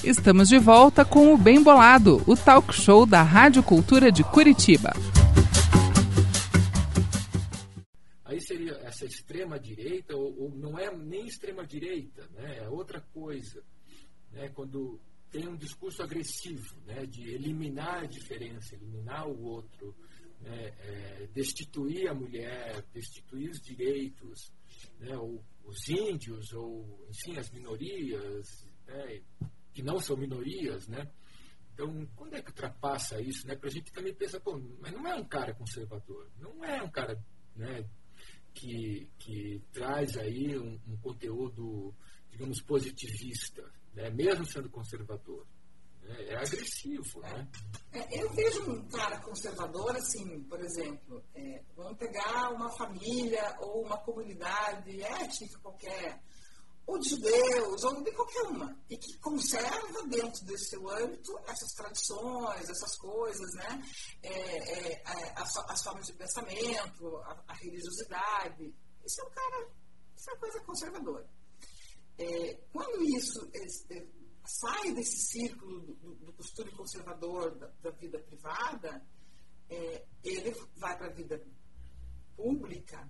Estamos de volta com o Bem Bolado, o talk show da Rádio Cultura de Curitiba. Aí seria essa extrema-direita, ou não é nem extrema-direita, né? É outra coisa, né? Quando tem um discurso agressivo, né? De eliminar a diferença, eliminar o outro, né? Destituir a mulher, destituir os direitos, né? Ou os índios, ou, enfim, as minorias, né? Que não são minorias, né? Então, quando é que ultrapassa isso, né? Para a gente também pensar, pô, mas não é um cara conservador, não é um cara, né, que traz aí um conteúdo, digamos, positivista, né? Mesmo sendo conservador. Né? É agressivo, né? Eu vejo um cara conservador, assim, por exemplo, vamos pegar uma família ou uma comunidade étnica qualquer, ou de judeus, ou de qualquer uma, e que conserva dentro desse seu âmbito essas tradições, essas coisas, né? As formas de pensamento, a religiosidade. Isso é uma coisa conservadora. Quando isso sai desse círculo do costume conservador da vida privada, ele vai para a vida pública.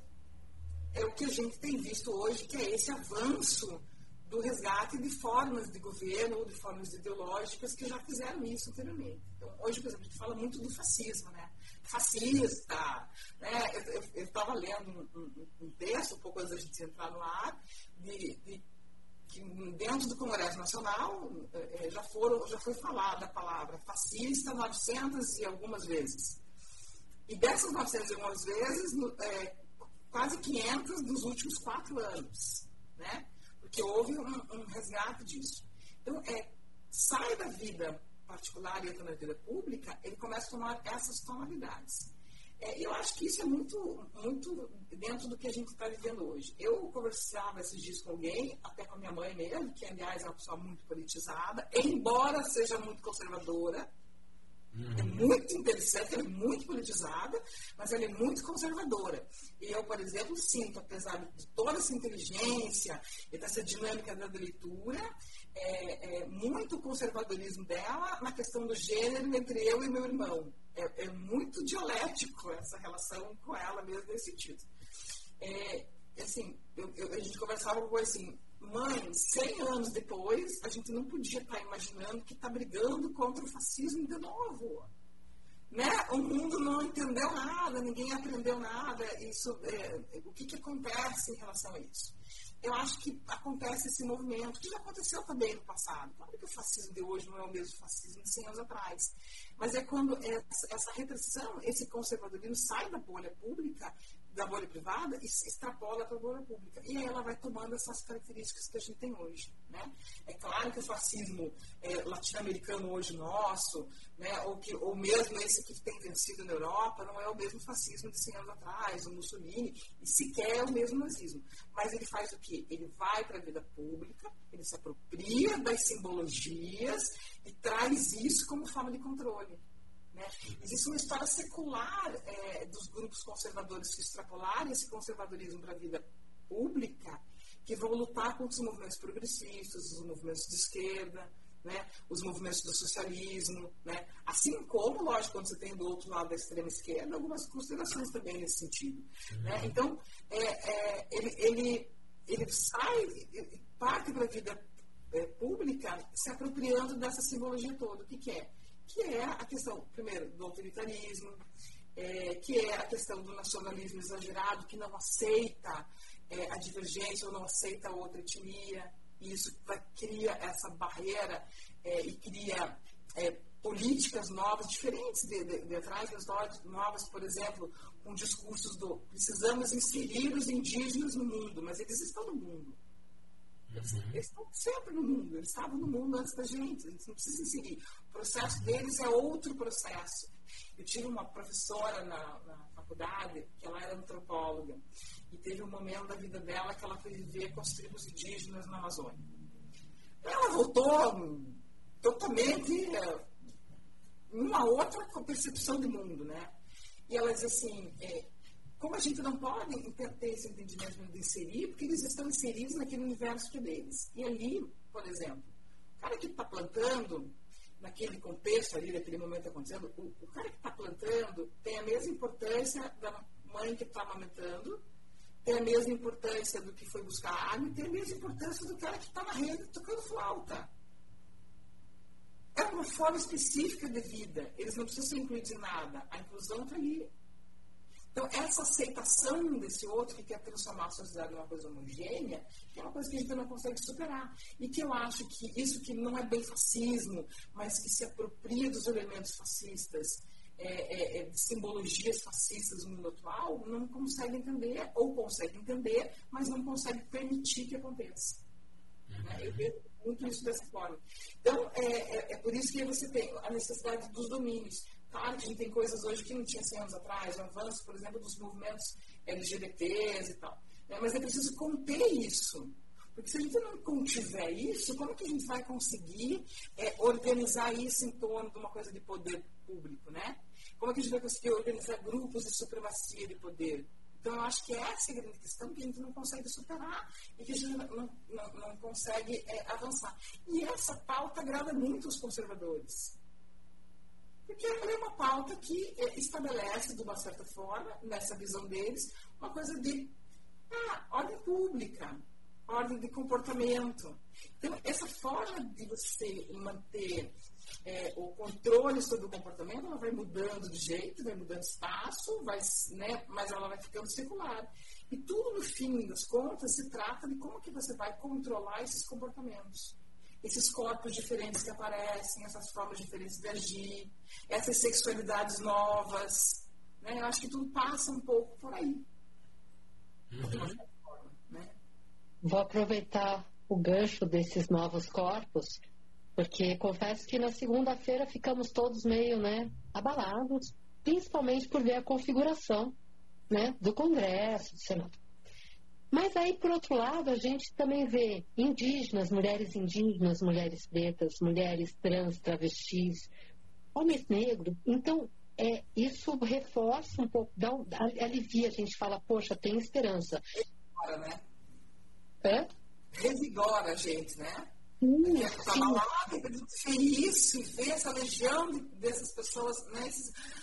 É o que a gente tem visto hoje, que é esse avanço do resgate de formas de governo ou de formas ideológicas que já fizeram isso anteriormente. Então, hoje, por exemplo, a gente fala muito do fascismo, né? Fascista, né? Eu estava lendo um texto, um pouco antes da gente entrar no ar, que dentro do Congresso Nacional já foi falada a palavra fascista 900 e algumas vezes. E dessas 900 e algumas vezes, quase 500 dos últimos 4 anos, né? Porque houve um resgate disso. Então, sai da vida particular e entra na vida pública, ele começa a tomar essas tonalidades. Eu acho que isso é muito, muito dentro do que a gente está vivendo hoje. Eu conversava esses dias com alguém, até com a minha mãe mesmo, que, aliás, é uma pessoa muito politizada, embora seja muito conservadora. É muito interessante, ela é muito politizada, mas ela é muito conservadora. E eu, por exemplo, sinto, apesar de toda essa inteligência e dessa dinâmica da leitura, muito conservadorismo dela na questão do gênero entre eu e meu irmão. É muito dialético essa relação com ela mesmo nesse sentido. Assim, a gente conversava com assim, mãe, 100 anos depois, a gente não podia estar imaginando que está brigando contra o fascismo de novo. Né? O mundo não entendeu nada, ninguém aprendeu nada. Isso, o que acontece em relação a isso? Eu acho que acontece esse movimento, que já aconteceu também no passado. Claro que o fascismo de hoje não é o mesmo fascismo de 100 anos atrás. Mas é quando essa repressão, esse conservadorismo sai da bolha pública, da bolha privada e se extrapola para a bolha pública. E aí ela vai tomando essas características que a gente tem hoje. Né? É claro que o fascismo latino-americano hoje nosso, né, ou mesmo esse que tem vencido na Europa, não é o mesmo fascismo de 100 anos atrás, o Mussolini, e sequer é o mesmo nazismo. Mas ele faz o quê? Ele vai para a vida pública, ele se apropria das simbologias e traz isso como forma de controle. Né? Existe uma história secular dos grupos conservadores que extrapolaram esse conservadorismo para a vida pública, que vão lutar contra os movimentos progressistas, os movimentos de esquerda, né? Os movimentos do socialismo. Né? Assim como, lógico, quando você tem do outro lado da extrema esquerda, algumas considerações também nesse sentido. Né? Então, ele parte para a vida pública se apropriando dessa simbologia toda. O que é? Que é a questão, primeiro, do autoritarismo, que é a questão do nacionalismo exagerado, que não aceita a divergência ou não aceita a outra etnia, e isso cria essa barreira e cria políticas novas, diferentes de atrás das novas, por exemplo, com discursos precisamos inserir os indígenas no mundo, mas eles estão no mundo. Eles estão sempre no mundo, eles estavam no mundo antes da gente, a gente não precisa inserir. O processo deles é outro processo. Eu tive uma professora na faculdade, que ela era antropóloga, e teve um momento da vida dela que ela foi viver com as tribos indígenas na Amazônia. Ela voltou totalmente uma outra percepção do mundo, né? E ela diz assim, como a gente não pode ter esse entendimento de inserir, porque eles estão inseridos naquele universo que é deles. E ali, por exemplo, cara que está plantando, naquele contexto ali, naquele momento acontecendo, o cara que está plantando tem a mesma importância da mãe que está amamentando, tem a mesma importância do que foi buscar água e tem a mesma importância do cara que está na rede tocando flauta. É uma forma específica de vida. Eles não precisam ser incluídos em nada. A inclusão está ali. Então, essa aceitação desse outro que quer transformar a sociedade numa coisa homogênea, é uma coisa que a gente não consegue superar. E que eu acho que isso que não é bem fascismo, mas que se apropria dos elementos fascistas, de simbologias fascistas no mundo atual, não consegue entender, ou consegue entender, mas não consegue permitir que aconteça. Né? Eu vejo muito isso dessa forma. Então, é por isso que você tem a necessidade dos domínios. Claro que a gente tem coisas hoje que não tinha 100 anos atrás, o avanço, por exemplo, dos movimentos LGBTs e tal. Mas é preciso conter isso. Porque se a gente não contiver isso, como é que a gente vai conseguir organizar isso em torno de uma coisa de poder público, né? Como é que a gente vai conseguir organizar grupos de supremacia de poder? Então, eu acho que essa é a grande questão que a gente não consegue superar e que a gente não consegue avançar. E essa pauta agrada muito os conservadores. Porque ela é uma pauta que estabelece, de uma certa forma, nessa visão deles, uma coisa de ordem pública, ordem de comportamento. Então, essa forma de você manter o controle sobre o comportamento, ela vai mudando de jeito, vai mudando de espaço, mas ela vai ficando circular. E tudo, no fim das contas, se trata de como que você vai controlar esses comportamentos. Esses corpos diferentes que aparecem, essas formas diferentes de agir, essas sexualidades novas. Né? Eu acho que tudo passa um pouco por aí. Né? Vou aproveitar o gancho desses novos corpos, porque confesso que na segunda-feira ficamos todos meio abalados, principalmente por ver a configuração do Congresso, do Senado. Mas aí, por outro lado, a gente também vê indígenas, mulheres pretas, mulheres trans, travestis, homens negros. Então, isso reforça um pouco, alivia, a gente fala, poxa, tem esperança. Revigora, né? Hã? Revigora a gente, né? Tá lá, ver isso e ver essa legião dessas pessoas, né?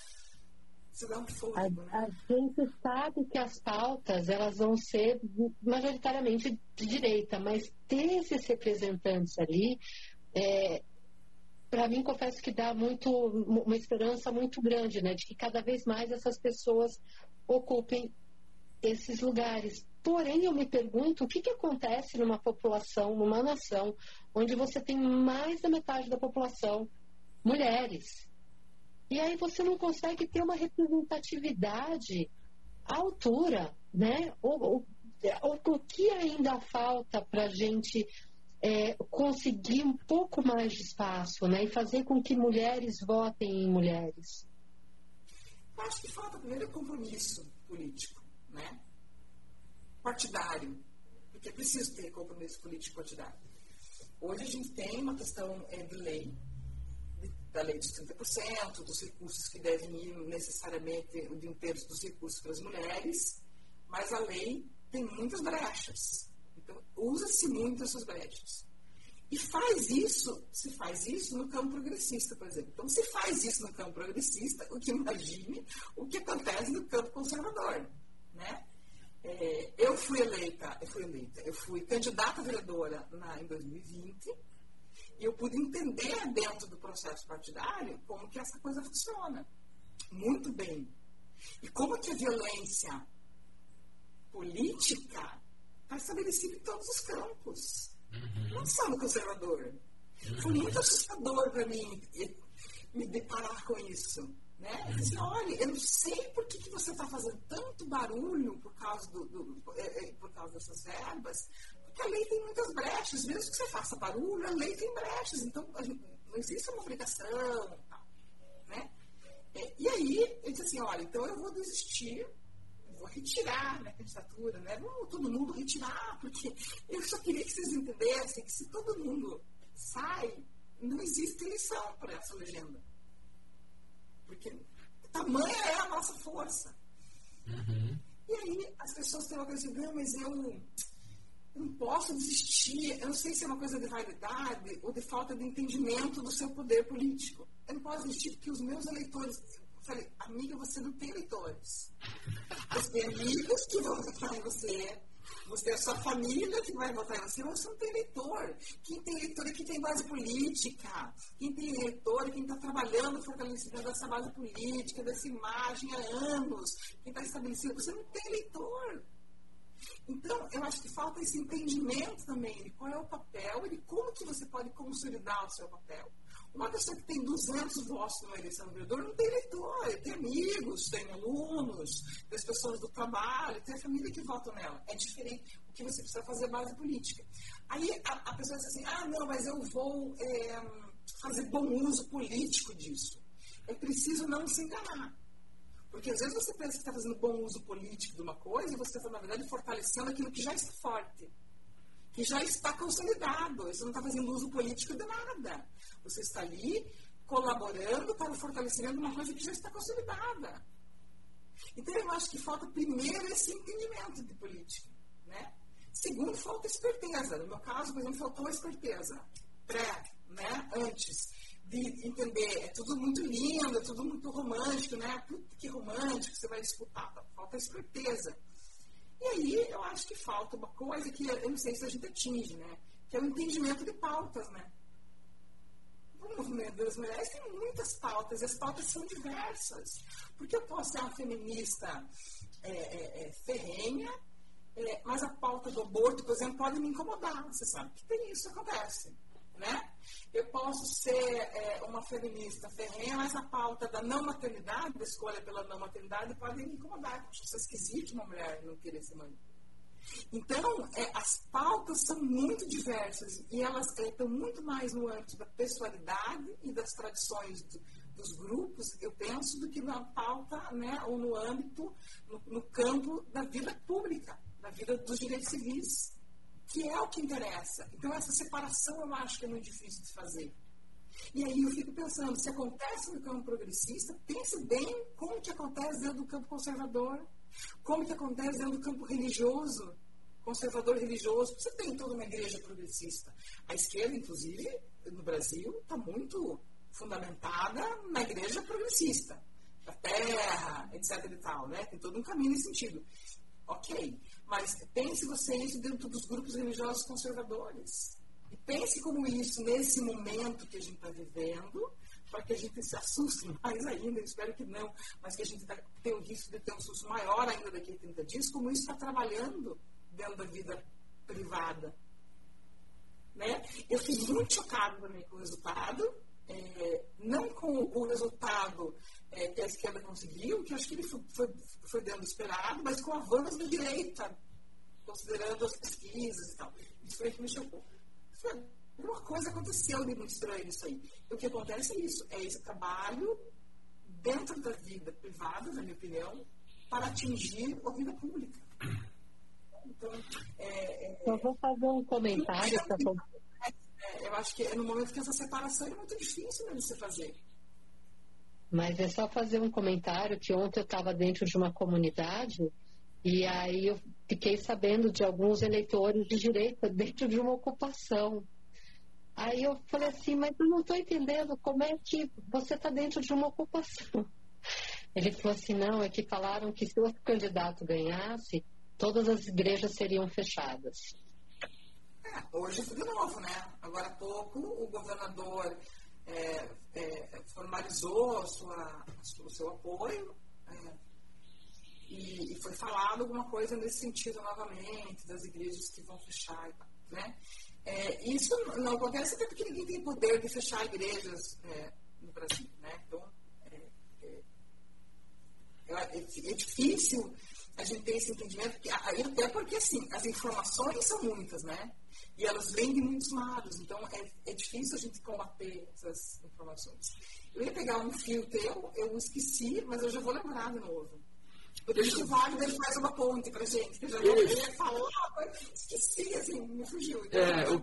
A gente sabe que as pautas elas vão ser majoritariamente de direita, mas ter esses representantes ali, para mim, confesso que dá uma esperança muito grande, né, de que cada vez mais essas pessoas ocupem esses lugares. Porém, eu me pergunto o que acontece numa população, numa nação, onde você tem mais da metade da população mulheres. E aí você não consegue ter uma representatividade à altura, né? O que ainda falta para a gente conseguir um pouco mais de espaço, né? E fazer com que mulheres votem em mulheres? Eu acho que falta primeiro compromisso político, né? Partidário, porque é preciso ter compromisso político partidário. Hoje a gente tem uma questão de lei, da lei dos 30%, dos recursos que devem ir necessariamente de um terço dos recursos para as mulheres, mas a lei tem muitas brechas. Então, usa-se muito essas brechas. E se faz isso no campo progressista, por exemplo. Então, se faz isso no campo progressista, imagine o que acontece no campo conservador, né? Eu fui candidata a vereadora em 2020, e eu pude entender dentro do processo partidário como que essa coisa funciona muito bem. E como que a violência política está estabelecida em todos os campos. Não só no conservador. Foi muito assustador para mim me deparar com isso. Né? Eu disse, olha, eu não sei por que você está fazendo tanto barulho por causa dessas verbas, porque a lei tem muitas brechas, mesmo que você faça barulho, a lei tem brechas, então não existe uma obrigação. Né? E aí, eu disse assim, olha, então eu vou desistir, vou retirar minha candidatura, né? Vamos todo mundo retirar, porque eu só queria que vocês entendessem que se todo mundo sai, não existe eleição para essa legenda. Porque tamanha é a nossa força. E aí as pessoas têm uma coisa assim, não, mas não posso desistir. Eu não sei se é uma coisa de vaidade ou de falta de entendimento do seu poder político. Eu não posso desistir porque os meus eleitores... Eu falei, amiga, você não tem eleitores. Você tem amigos que vão votar em você. Você tem a sua família que vai votar em você, mas você não tem eleitor. Quem tem eleitor é quem tem base política. Quem tem eleitor é quem está trabalhando no fortalecimento dessa base política, dessa imagem há anos. Quem está estabelecido. Você não tem eleitor. Então, eu acho que falta esse entendimento também de qual é o papel e de como que você pode consolidar o seu papel. Uma pessoa que tem 200 votos numa eleição do vereador não tem eleitor, tem amigos, tem alunos, tem as pessoas do trabalho, tem a família que vota nela. É diferente. O que você precisa fazer é base política. Aí a pessoa diz assim, não, mas eu vou fazer bom uso político disso. É preciso não se enganar. Porque às vezes você pensa que está fazendo bom uso político de uma coisa e você está, na verdade, fortalecendo aquilo que já está forte, que já está consolidado. Você não está fazendo uso político de nada. Você está ali colaborando para o fortalecimento de uma coisa que já está consolidada. Então, eu acho que falta, primeiro, esse entendimento de política. Né? Segundo, falta esperteza. No meu caso, por exemplo, faltou esperteza. Antes de entender, é tudo muito lindo, é tudo muito romântico, né? Puta, que romântico, você vai disputar. Falta esperteza. E aí, eu acho que falta uma coisa que eu não sei se a gente atinge, né? Que é o entendimento de pautas, né? O movimento das mulheres tem muitas pautas, e as pautas são diversas. Porque eu posso ser uma feminista ferrenha, mas a pauta do aborto, por exemplo, pode me incomodar. Você sabe que tem isso que acontece, né? Eu posso ser uma feminista ferrenha, mas a pauta da não maternidade, da escolha pela não maternidade, pode me incomodar. Eu acho que é esquisito uma mulher não querer ser mãe. Então, as pautas são muito diversas e elas estão muito mais no âmbito da pessoalidade e das tradições dos grupos, eu penso, do que na pauta, né, ou no âmbito, no campo da vida pública, da vida dos direitos civis, que é o que interessa. Então, essa separação eu acho que é muito difícil de fazer. E aí eu fico pensando, se acontece no campo progressista, pense bem como que acontece dentro do campo conservador, como que acontece dentro do campo religioso, conservador religioso. Você tem toda uma igreja progressista. A esquerda, inclusive, no Brasil, está muito fundamentada na igreja progressista, da terra, etc. e tal, né? Tem todo um caminho nesse sentido. Ok, mas pense você isso dentro dos grupos religiosos conservadores. E pense como isso, nesse momento que a gente está vivendo, para que a gente se assuste mais ainda, eu espero que não, mas que a gente tenha o risco de ter um susto maior ainda daqui a 30 dias, como isso está trabalhando dentro da vida privada. Né? Eu fiquei muito chocado também com o resultado, não com o resultado que a esquerda conseguiu, que eu acho que ele foi dentro do esperado, mas com o avanço da direita, considerando as pesquisas e tal. Isso foi que me chocou. Alguma coisa aconteceu de muito estranho nisso aí. E o que acontece é isso, é esse trabalho dentro da vida privada, na minha opinião, para atingir a vida pública. Então, eu vou fazer um comentário. Eu acho que é no momento que essa separação é muito difícil de se fazer. Mas é só fazer um comentário que ontem eu estava dentro de uma comunidade e aí eu fiquei sabendo de alguns eleitores de direita dentro de uma ocupação. Aí eu falei assim, mas eu não estou entendendo como é que você está dentro de uma ocupação. Ele falou assim, não, é que falaram que se o candidato ganhasse, todas as igrejas seriam fechadas. Hoje de novo, né? Agora há pouco o governador formalizou o seu apoio e foi falado alguma coisa nesse sentido novamente, das igrejas que vão fechar e tal, né? Isso não acontece até porque ninguém tem poder de fechar igrejas no Brasil, né? Então, é difícil a gente ter esse entendimento, até porque, assim, as informações são muitas, né? E elas vêm de muitos lados, então é difícil a gente combater essas informações. Eu ia pegar um fio teu, eu esqueci, mas eu já vou lembrar de novo. Deixa o Wagner, ele faz uma ponte pra gente, que eu já ia falar, esqueci, assim, me fugiu. Então,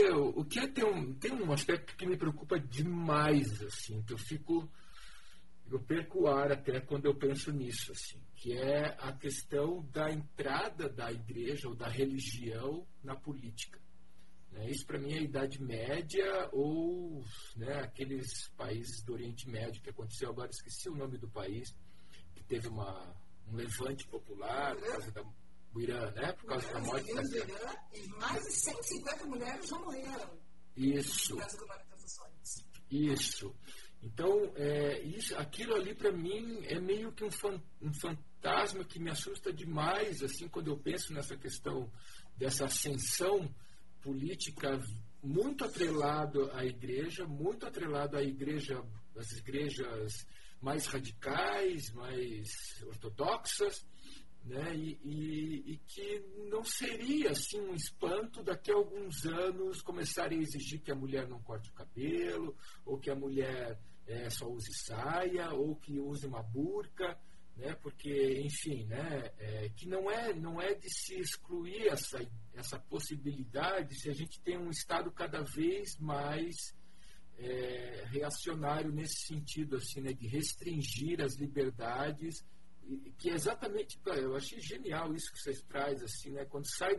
tem um aspecto que me preocupa demais, assim, que eu fico perco o ar até quando eu penso nisso, assim, que é a questão da entrada da igreja ou da religião na política. Isso, para mim, é a Idade Média ou, né, aqueles países do Oriente Médio que aconteceu, agora esqueci o nome do país, que teve um levante popular por causa do Irã, né, por causa da morte da Irã, e mais de 150 mulheres já morreram. Isso. Isso. Então, aquilo ali, para mim, é meio que um fantasma que me assusta demais, assim, quando eu penso nessa questão dessa ascensão política muito atrelado à igreja, muito atrelado às igrejas mais radicais, mais ortodoxas, né? E que não seria assim um espanto daqui a alguns anos começarem a exigir que a mulher não corte o cabelo, ou que a mulher só use saia, ou que use uma burca, né? Porque, enfim, né? Que não é de se excluir essa possibilidade se a gente tem um Estado cada vez mais reacionário nesse sentido, assim, né? De restringir as liberdades, que é exatamente, eu achei genial isso que vocês trazem, assim, né? Quando sai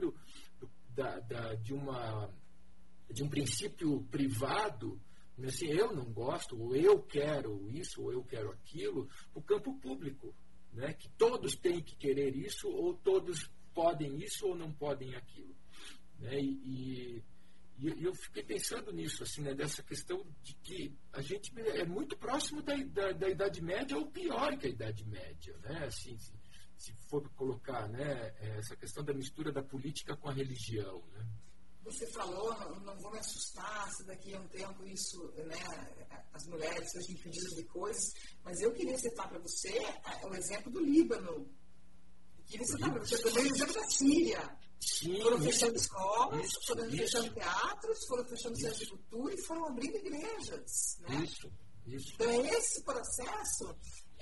de um princípio privado, assim, eu não gosto, ou eu quero isso, ou eu quero aquilo, o campo público, né? Que todos têm que querer isso, ou todos podem isso, ou não podem aquilo, né? E eu fiquei pensando nisso, assim, né? Dessa questão de que a gente é muito próximo da Idade Média, ou pior que a Idade Média, né? Assim, se for colocar, né? Essa questão da mistura da política com a religião, né? Você falou, não vou me assustar se daqui a um tempo isso, né, as mulheres sejam impedidas de coisas, mas eu queria citar para você o exemplo do Líbano. Eu queria citar para você também o exemplo da Síria. Sim, foram fechando escolas, foram fechando teatros, foram fechando centros de cultura e foram abrindo igrejas. Né? Isso. Então, esse processo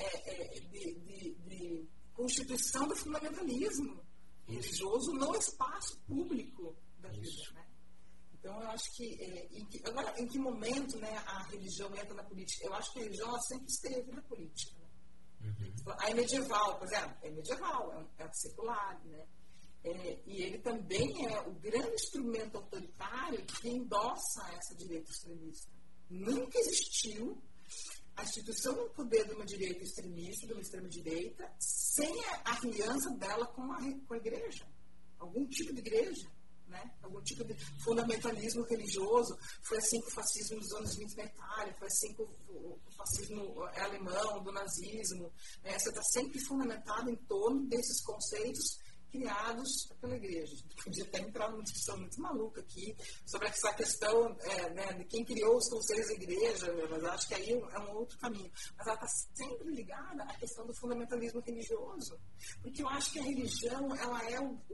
de constituição do fundamentalismo religioso no espaço público da vida. Né? Então, eu acho que... agora, em que momento, né, a religião entra na política? Eu acho que a religião ela sempre esteve na política. Né? Uhum. A medieval, por exemplo, é medieval, é secular, né? E ele também é o grande instrumento autoritário que endossa essa direita extremista. Nunca existiu a instituição do poder de uma direita extremista, de uma extrema-direita, sem a aliança dela com a igreja. Algum tipo de igreja, né? Algum tipo de fundamentalismo religioso. Foi assim com o fascismo nos anos 20 na Itália, foi assim com o fascismo alemão, do nazismo. Né? Você está sempre fundamentado em torno desses conceitos criados pela igreja. A gente podia até entrar numa discussão muito maluca aqui sobre essa questão né, de quem criou os conselhos da igreja, mas acho que aí é um outro caminho. Mas ela está sempre ligada à questão do fundamentalismo religioso. Porque eu acho que a religião ela é o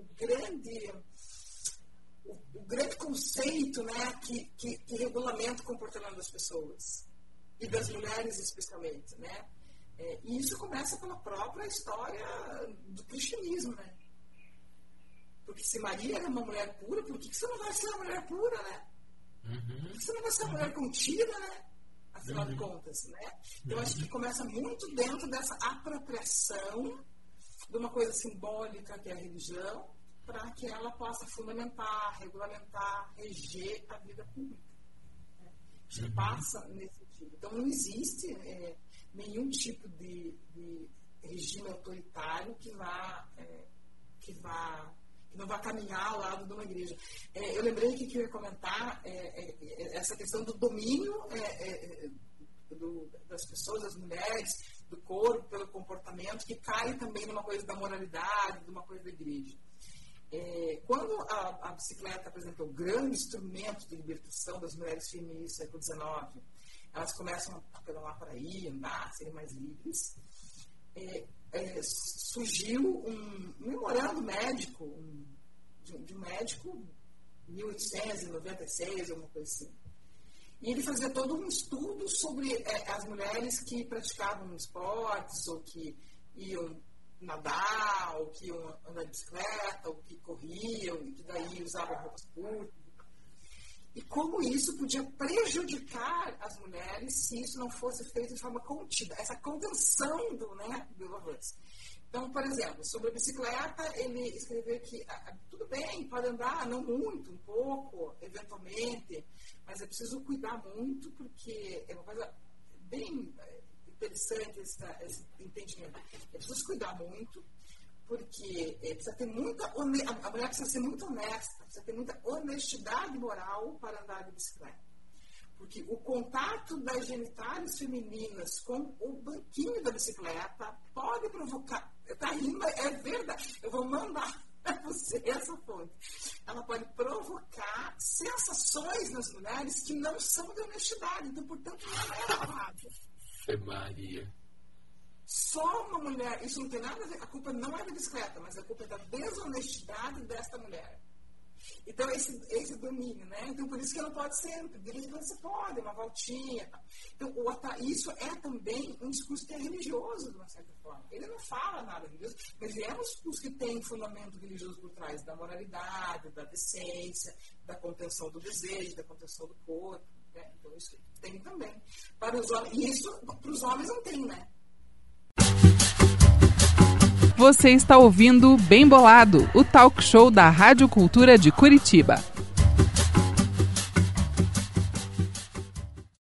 grande conceito, né, que regulamenta o comportamento das pessoas. E das mulheres especialmente. Né? E isso começa pela própria história do cristianismo, né? Porque se Maria era uma mulher pura, por que você não vai ser uma mulher pura, né? Uhum. Por que você não vai ser uma mulher contida, né? Afinal de contas, né? Então, acho que começa muito dentro dessa apropriação de uma coisa simbólica que é a religião, para que ela possa fundamentar, regulamentar, reger a vida pública. Né? Acho que passa nesse sentido. Então, não existe nenhum tipo de regime autoritário que não vai caminhar ao lado de uma igreja. Eu lembrei que eu ia comentar essa questão do domínio das pessoas, das mulheres, do corpo, pelo comportamento, que cai também numa coisa da moralidade, numa coisa da igreja. Quando a bicicleta apresentou o grande instrumento de libertação das mulheres feministas no século XIX, elas começam a pedalar por aí, andar, serem mais livres. Surgiu um memorando médico, de um médico, 1896, alguma coisa assim. E ele fazia todo um estudo sobre as mulheres que praticavam esportes, ou que iam nadar, ou que iam andar de bicicleta, ou que corriam, e que daí usavam roupas curtas. e como isso podia prejudicar as mulheres se isso não fosse feito de forma contida, essa contenção do avanço. Então, por exemplo, sobre a bicicleta, ele escreveu que tudo bem, pode andar, não muito, um pouco, eventualmente, mas é preciso cuidar muito, porque é uma coisa bem interessante esse entendimento. É preciso cuidar muito, porque precisa ter a mulher precisa ser muito honesta, precisa ter muita honestidade moral para andar de bicicleta. Porque o contato das genitais femininas com o banquinho da bicicleta pode provocar... Tá rindo, é verdade. Eu vou mandar para você essa fonte. Ela pode provocar sensações nas mulheres que não são de honestidade. Então, portanto, não é adequado. Maria. Só uma mulher... Isso não tem nada a ver... A culpa não é da bicicleta, mas a culpa é da desonestidade desta mulher. Então, esse domínio, né? Então, por isso que não pode sempre. De vez em quando você pode, uma voltinha. Então, isso é também um discurso que é religioso, de uma certa forma. Ele não fala nada religioso, mas é um discurso que tem fundamento religioso por trás da moralidade, da decência, da contenção do desejo, da contenção do corpo. Né? Então, isso tem também. Para os homens, e isso para os homens não tem, né? Você está ouvindo Bem Bolado, o talk show da Rádio Cultura de Curitiba.